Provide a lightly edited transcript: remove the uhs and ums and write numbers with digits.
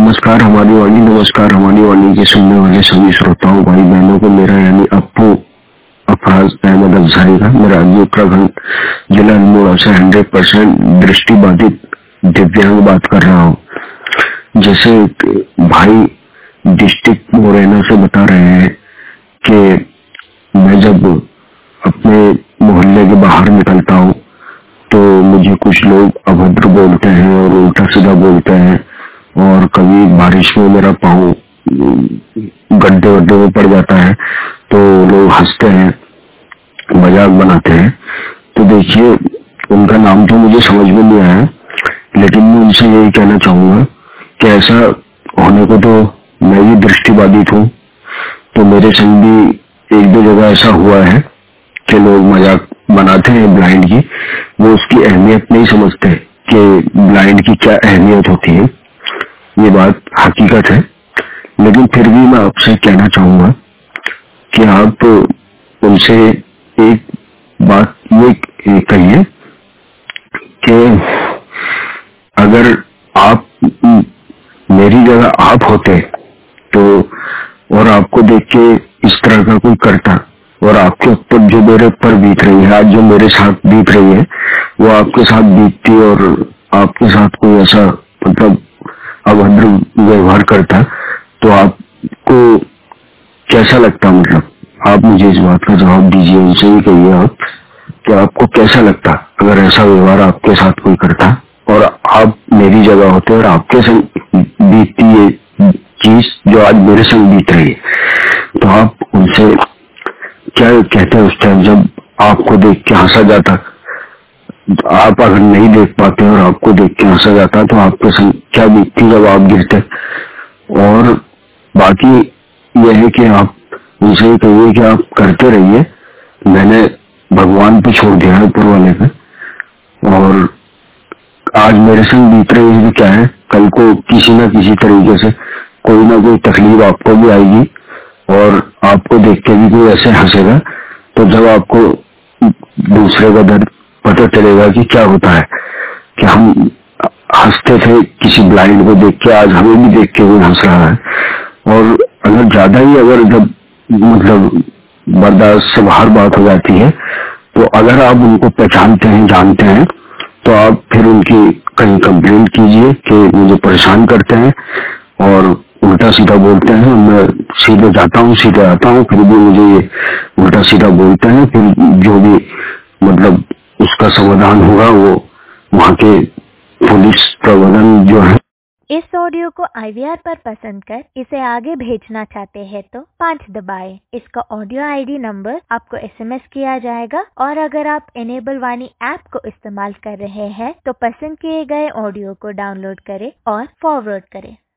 नमस्कार हमारी वाणी के सुनने वाले सभी श्रोताओं भाई बहनों को मेरा यानी अप्पू अफराज अहमद अफजारी का मेरा राज्य उत्तराखंड जिला अल्मोड़ा से 100% दृष्टिबाधित दिव्यांग बात कर रहा हूँ। जैसे भाई डिस्ट्रिक्ट मुरैना से बता रहे हैं कि मैं जब अपने मोहल्ले के बाहर निकलता हूँ तो मुझे कुछ लोग अभद्र बोलते हैं और उल्टा सीधा बोलते हैं, और कभी बारिश में मेरा पाँव गड्ढे वड्ढे में पड़ जाता है तो लोग हंसते हैं, मजाक बनाते हैं। तो देखिए, उनका नाम तो मुझे समझ में नहीं आया, लेकिन मैं उनसे यही कहना चाहूंगा कि ऐसा होने को तो मैं भी दृष्टिबाधित हूँ, तो मेरे संग भी एक दो जगह ऐसा हुआ है कि लोग मजाक बनाते हैं ब्लाइंड की, वो उसकी अहमियत नहीं समझते कि ब्लाइंड की क्या अहमियत होती है। ये बात हकीकत है, लेकिन फिर भी मैं आपसे कहना चाहूंगा कि आप उनसे एक बात ये कहिए कि अगर आप मेरी जगह आप होते तो, और आपको देख के इस तरह का कोई करता, और आपके ऊपर जो मेरे ऊपर बीत रही है, आज जो मेरे साथ बीत रही है वो आपके साथ बीतती, और आपके साथ कोई ऐसा मतलब अभद्र व्यवहार करता तो आपको कैसा लगता? मतलब आप मुझे इस बात का जवाब दीजिए, उनसे ही कहिए आप कि आपको कैसा लगता अगर ऐसा व्यवहार आपके साथ कोई करता और आप मेरी जगह होते और आपके संग बीतती ये चीज जो आज मेरे संग बीत रही है। तो आप उनसे क्या कहते हैं उस टाइम जब आपको देख के हंसा जाता? आप अगर नहीं देख पाते और आपको देख के हंसा जाता तो आपके संग क्या बीतती जब आप गिरते? और बाकी यह है कि आप उनसे ही कहिए कि आप करते रहिए, मैंने भगवान पे छोड़ दिया है, ऊपर वाले पे, और आज मेरे संग बीत रही है क्या है, कल को किसी न किसी तरीके से कोई ना कोई तकलीफ आपको भी आएगी और आपको देख के भी कोई ऐसे हंसेगा, तो जब आपको दूसरे का दर्द पता चलेगा कि क्या होता है कि हम हंसते थे किसी ब्लाइंड को देख के, आज हमें भी देख के कोई हंस रहा है। और अगर ज्यादा ही अगर जब मतलब बर्दाश्त से बाहर बात हो जाती है तो अगर आप उनको पहचानते हैं, जानते हैं, तो आप फिर उनकी कहीं कंप्लेंट कीजिए कि मुझे परेशान करते हैं और उल्टा सीधा बोलते हैं। मैं सीधे जाता हूँ, सीधे आता हूँ, फिर भी मुझे ये उल्टा सीधा बोलते हैं। फिर जो भी मतलब उसका समाधान होगा वो वहाँ के पुलिस प्रबंधन जो है। इस ऑडियो को IVR पर पसंद कर इसे आगे भेजना चाहते हैं तो 5 दबाएं। इसका ऑडियो ID नंबर आपको SMS किया जाएगा, और अगर आप इनेबल वाणी ऐप को इस्तेमाल कर रहे हैं तो पसंद किए गए ऑडियो को डाउनलोड करें और फॉरवर्ड करें।